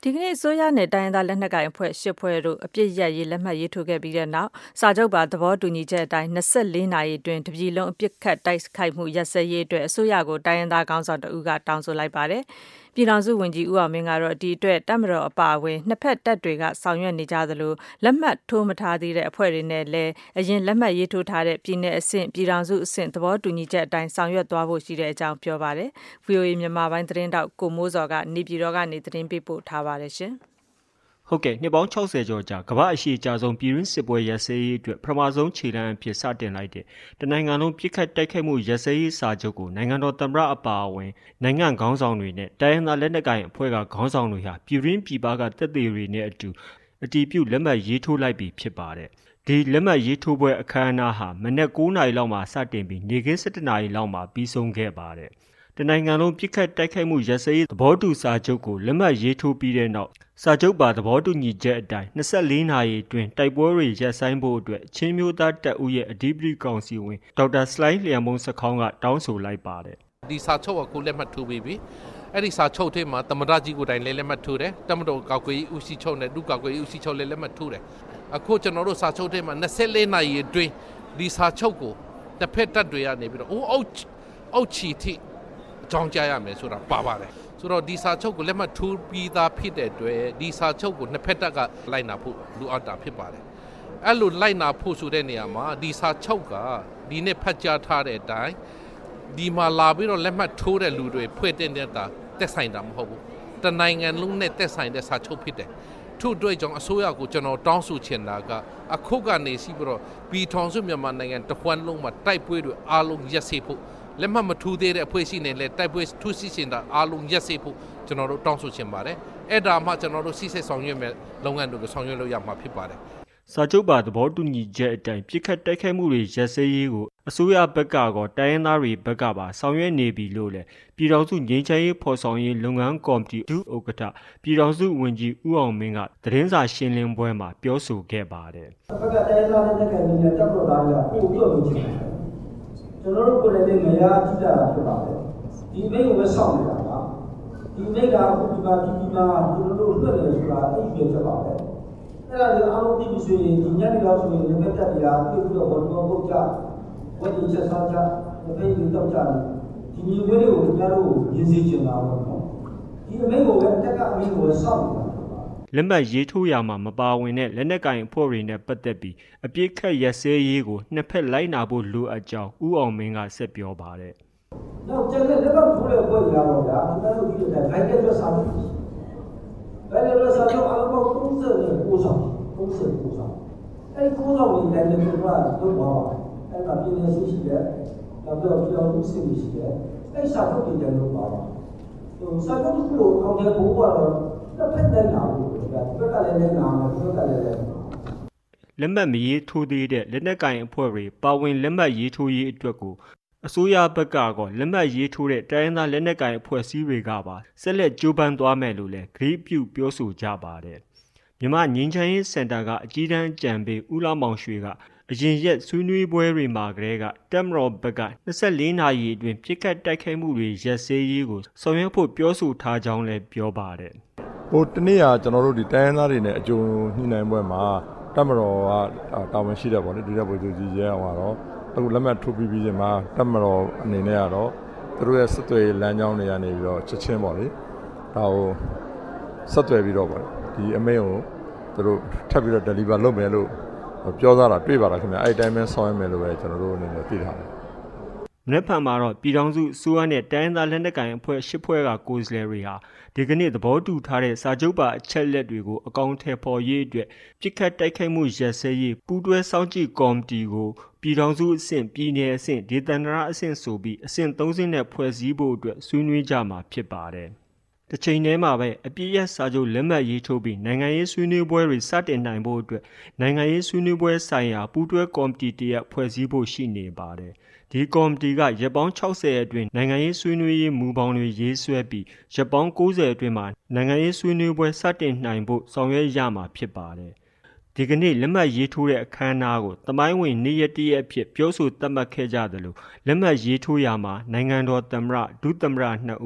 ဒီကနေ့အစိုးရနဲ့တိုင်းရင်းသားလက်နက်ကိုင်အဖွဲ့၈ဖွဲ့တို့အပြစ်ရပ်ရေးလက်မှတ်ရေးထိုးခဲ့ပြီးတဲ့နောက်စာချုပ်ပါသဘောတူညီချက်အတိုင်း24နာရီအတွင်းတပြည်လုံးအပြစ်ခတ်တိုက်ခိုက်မှုရပ်စဲရေးအတွက်အစိုးရကိုတိုင်းရင်းသားခေါင်းဆောင်တဦးကတောင်းဆိုလိုက်ပါတယ်။ပြည်ထောင်စုဝန်ကြီးဦးအောင်မင်းကတော့ဒီအတွက်တပ်မတော်အပါအဝင်နှစ်ဖက်တပ်တွေကဆောင်ရွက်နေကြသလိုလက်မှတ်ထိုးမထားသေးတဲ့အဖွဲ့တွေနဲ့လည်းအရင်လက်မှတ်ရေးထိုးထားတဲ့ပြည်내အဆင့်ပြည်ထောင်စုအဆင့်သဘောတူညီချက်အတိုင်းဆောင်ရွက်သွားဖို့ရှိတဲ့အကြောင်းပြောပါတယ်။ VOA မြန်မာပိုင်းသတင်းတောက်ကိုမိုးစော်ကနေပြည်တော်ကနေသတင်းပေးပို့ထားပါတယ်ရှင်။ဟုတ်ကဲ့နှစ်ပေါင်း60ကျော်ကြာကမ္ဘာအရှိအကြဆုံးပြည်တွင်းစစ်ပွဲရပ်စဲရေးအတွက်ပထမဆုံးခြေလှမ်းအဖြစ်စတင်လိုက်တဲ့တနိုင်ငံလုံးပြစ်ခတ်တိုက်ခိုက်မှုရပ်စဲရေးစာချုပ်ကိုနိုင်ငံတော်သမ္မတအပါအဝင်နိုင်ငံခေါင်းဆောင်တွေနဲ့တိုင်းရင်းသားလက်နက်ကိုင်အဖွဲ့ကခေါင်းဆောင်တွေဟာပြည်တွင်းပြည်ပကတပ်တွေတွေနဲ့အတူအတည်ပြုလက်မှတ်ရေးထိုးလိုက်ပြီဖြစ်ပါတယ်။ဒီလက်မှတ်ရေးထိုးပွဲအခမ်းအနားဟာမနက်9နာရီလောက်မှာစတင်ပြီးနေ့ခင်း17နာရီလောက်မှာပြီးဆုံးခဲ့ပါတယ်။တနိုင်ငံလုံးပြစ်ခတ်တိုက်ခိုက်မှုရပ်စဲရေးသဘောတူစာချုပ်ကိုလက်မှတ်ရေးထိုးပြီးတဲ့နောက်စာချုပ်ပါသဘောတူညီချက်အတိုင်း24နာရီအတွင်းတိုက်ပွဲတွေရပ်ဆိုင်းဖို့အတွက်ချင်းမျိုးသားတပ်ဦးရဲ့အဓိပတိကောင်စီဝင်ဒေါက်တာစလိုင်းလျံမုံစခေါင်းကတောင်းဆိုလိုက်ပါတယ်။ဒီစာချုပ်ကကိုလက်မှတ်ထိုးပြီးပြီ။အဲ့ဒီစာချုပ်ထဲမှာသမ္မတကြီးကိုယ်တိုင်လည်းလက်မှတ်ထိုးတယ်။တပ်မတော်ကာကွယ်ရေးဦးစီးချုပ်နဲ့ဒုကာကွယ်ရေးဦးစီးချုပ်လည်းလက်မှတ်ထိုးတယ်။အခုကျွန်တော်တို့စာချုပ်ထဲမှာ24နာရီအတွင်းဒီစာချုပ်ကိုတစ်ဖက်တပ်တွေကနေပြီးတော့အောက်ချီထိအကြောင်းကြားရမယ်ဆိုတာပါပါတယ်။ဆိုတော့ဒီစာချုပ်ကိုလက်မှတ်ထိုးပြီးသားဖြစ်တဲ့အတွက်ဒီစာချုပ်ကိုနှစ်ဖက်တပ်ကလိုက်နာဖို့လိုအပ်တာဖြစ်ပါတယ်။အဲ့လိုလိုက်နာဖို့ဆိုတဲ့နေရာမှာဒီစာချုပ်ကဒီနေ့ဖတ်ကြားထားတဲ့အတိုင်းဒီမှာလာပြီးတော့လက်မှတ်ထိုးတဲ့လူတွေဖွဲ့တဲ့နေတာတက်ဆိုင်တာမဟုတ်ဘူး။တနိုင်ငံလုံးနဲ့တက်ဆိုင်တဲ့စာချုပ်ဖြစ်တယ်။ထို့အတွက်ကြောင့်အစိုးရကိုကျွန်တော်တောင်းဆိုချင်တာကအခုကနေစီပြီးတော့ပြည်ထောင်စုမြန်မာနိုင်ငံတစ်ခွန်းလုံးမှာတိုက်ပွဲတွေအားလုံးရပ်စေဖို့လက်မှတ်မထိုးသေးတဲ့အဖွဲ့အစည်းတွေလည်းတိုက်ပွဲထိုးစစ်ဆင်တာအားလုံးရပ်စေဖို့ကျွန်တော်တို့တောင်းဆိုချင်ပါတယ်။အဲ့ဒါမှကျွန်တော်တို့စစ်စစ်ဆောင်ရွက်မဲ့လုပ်ငန်းတွေကိုဆောင်ရွက်လို့ရမှာဖြစ်ပါတယ်။စာချုပ်ပါသဘောတူညီချက်အတိုင်းပြစ်ခတ်တိုက်ခိုက်မှုတွေရပ်စဲရေးကိုအစိုးရဘက်ကကောတိုင်းရင်းသားတွေဘက်ကပါဆောင်ရွက်နေပြီလို့လည်းပြည်ထောင်စုငြိမ်းချမ်းရေးဖော်ဆောင်ရေးလုပ်ငန်းကော်မတီဒုဥက္ကဋ္ဌပြည်ထောင်စုဝန်ကြီးဦးအောင်မင်းကသတင်းစာရှင်းလင်းပွဲမှာပြောဆိုခဲ့ပါတယ်။ဘက်ကတိုင်းရင်းသားတွေနဲ့ကနေနဲ့တပ်တော်သားတွေကပို့ပြောလို့ချင်တယ်။ကျွန်တော်တို့ကိုယ်လည်းငရာကြည့်ကြတာဖြစ်ပါတယ်။ဒီမိတ်ကိုပဲစောင့်နေတာပါ။ဒီမိတ်ကအခုဒီမှာကျွန်တော်တို့လွတ်တယ်ဆိုတာအဲ့ဒီပဲဖြစ်ပါပဲ။အဲ့ဒါကိုအားလုံးသိပြီဆိုရင်ဒီညနေလောက်ဆိုရင်လက်တက်တွေကပြုတ်ပြီးတော့ဘောလုံးပုတ်ကြဝတ်ဒီချက်စားကြဒီမိတ်ကိုတောက်ကြတယ်ဒီမျိုးတွေကိုကျွန်တော်တို့ရင်းစည်းချင်တာပေါ့နော်။ဒီမိတ်ကိုပဲတက်ကအမိတ်ကိုပဲစောင့်နေတာလက်မှတ်ရေးထိုးရမှာမပါဝင်တဲ့လက်နက်ကင်အဖွဲ့တွေနဲ့ပတ်သက်ပြီးအပြစ်ခတ်ရပ်စဲရေးကိုနှစ်ဖက်လိုက်နာဖို့လိုအပ်ကြောင်းဦးအောင်မင်းကဆက်ပြောပါတယ်။နောက်ကျန်တဲ့လက်မှတ်ထိုးတဲ့အဖွဲ့တွေကတော့ဒါကျွန်တော်တို့ဒီလိုတိုင်းတဲ့စာချုပ်ဘယ်လိုစာချုပ်အလုံးပေါင်း39ဆောင်အဲ့ဒီ9ဆောင်တွေတိုင်းလည်းကျွန်တော်တို့ပါပါအဲ့ဒါပြည်နယ်ရှိတယ်နောက်ပြီးတော့ပြည်တော်စုစစ်ရှိတယ်အဲ့စာချုပ်တွေလည်းလုပ်ပါပါဟိုစာချုပ်တစ်ခုကိုအောင်တဲ့ဘိုးကတော့တစ်ဖက်တိုင်းလာလို့ဒီဘက်ကလည်းလည်းနာမယ်ဒီဘက်ကလည်းလက်မှတ်မရေးထိုးသေးတဲ့လက်နက်ကင်အဖွဲ့တွေပါဝင်လက်မှတ်ရေးထိုးရေးအတွက်ကိုအစိုးရဘက်ကလက်မှတ်ရေးထိုးတဲ့တိုင်းရင်းသားလက်နက်ကင်အဖွဲ့အစည်းတွေကပါဆက်လက်ကြိုးပမ်းသွားမယ်လို့လည်းဂရုပြုပြောဆိုကြပါတယ်။မြန်မာငြိမ်းချမ်းရေးစင်တာကအကြီးတန်းအကြံပေးဦးလာမောင်ရွှေကအရင်ရက်ဆွေးနွေးပွဲတွေမှာကတည်းကတပ်မတော်ဘက်က24နာရီအတွင်းပြစ်ခတ်တိုက်ခိုက်မှုတွေရပ်စဲရေးကိုဆောင်ရွက်ဖို့ပြောဆိုထားကြောင်းလည်းပြောပါတယ်။ဟိုတနေ့ကကျွန်တော်တို့ဒီတိုင်းရင်းသားတွေနဲ့အကြုံညှိနှိုင်းပွဲမှာတပ်မတော်ကတာဝန်ရှိတယ်ပေါ့လေဒီတဲ့ဗိုလ်ချုပ်ကြီးရဲအောင်ကတော့အခုလက်မှတ်ထိုးပြီးပြီးချင်းမှာတပ်မတော်အနေနဲ့ကတော့သူတို့ရဲ့စစ်တွေလမ်းကြောင်းတွေကနေပြီးတော့ချက်ချင်းပေါ့လေဒါကိုဆက်သွယ်ပြီးတော့ပေါ့ဒီအမိန့်ကိုသူတို့ထပ်ပြီးတော့ deliver လုပ်မယ်လို့ပြောသားတာတွေ့ပါလားခင်ဗျအဲ့တိုင်းပဲဆောင်ရမယ်လို့ပဲကျွန်တော်တို့အနေနဲ့သိထားတယ်မနေ့ဖန်မှာတော့ပြည်ထောင်စုအစိုးရနဲ့တိုင်းဒေသလက်နက်ကိုင်အဖွဲ့၈ဖွဲ့ကကိုယ်စားလှယ်တွေဟာဒီကနေ့သဘောတူထားတဲ့စာချုပ်ပါအချက်လက်တွေကိုအကောင့်ထဲပေါ်ရေးအတွက်ပြစ်ခတ်တိုက်ခိုက်မှုရပ်စဲရေးပူးတွဲစောင့်ကြည့်ကော်မတီကိုပြည်ထောင်စုအဆင့်ပြည်내အဆင့်ဒေသန္တရအဆင့်ဆိုပြီးအဆင့်3ဆင့်နဲ့ဖွဲ့စည်းဖို့အတွက်ဆွေးနွေးကြမှာဖြစ်ပါတယ်။တစ်ချိန်တည်းမှာပဲအပြည့်ရစာချုပ်လက်မှတ်ရေးထိုးပြီးနိုင်ငံရေးဆွေးနွေးပွဲတွေစတင်နိုင်ဖို့အတွက်နိုင်ငံရေးဆွေးနွေးပွဲဆိုင်ရာပူးတွဲကော်မတီတရက်ဖွဲ့စည်းဖို့ရှိနေပါတယ်။ဒီကော်မတီကရက်ပေါင်း60အတွင်းနိုင်ငံရေးဆွေးနွေးရေးမူပေါင်းတွေရေးဆွဲပြီးရက်ပေါင်း90အတွင်းမှာနိုင်ငံရေးဆွေးနွေးပွဲစတင်နိုင်ဖို့ဆောင်ရွက်ရမှာဖြစ်ပါတယ်။ဒီကနေ့လက်မှတ်ရေးထိုးတဲ့အခမ်းအနားကိုသမိုင်းဝင်နေ့ရက်တရက်အဖြစ်ပြောဆိုသတ်မှတ်ခဲ့ကြသလိုလက်မှတ်ရေးထိုးရမှာနိုင်ငံတော်သမ္မတဒုသမ္မတ2ဦး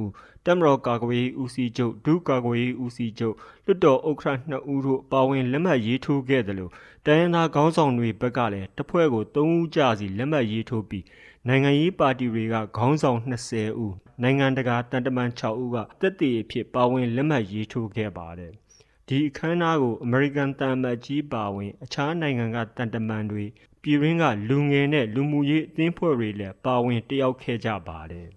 တပ်မတော်ကာကွယ်ရေးဦးစီးချုပ်ဒုကာကွယ်ရေးဦးစီးချုပ်လွှတ်တော်ဥက္ကဋ္ဌ2ဦးတို့ပါဝင်လက်မှတ်ရေးထိုးခဲ့တယ်လို့တိုင်းရင်းသားခေါင်းဆောင်တွေဘက်ကလည်းတစ်ဖွဲ့ကို3ဦးကြာစီလက်မှတ်ရေးထိုးပြီးနိုင်ငံရေးပါတီတွေကခေါင်းဆောင်20ဦးနိုင်ငံတကာတန်တမန်6ဦးကသက်သေအဖြစ်ပါဝင်လက်မှတ်ရေးထိုးခဲ့ပါတယ်ဒီအခမ်းအနားကိုအမေရိကန်တန်မတ်ကြီးပါဝင်အခြားနိုင်ငံကတန်တမန်တွေပြည်ရင်းကလူငယ်နဲ့လူမှုရေးအသင်းဖွဲ့တွေလည်းပါဝင်တက်ရောက်ခဲ့ကြပါတယ်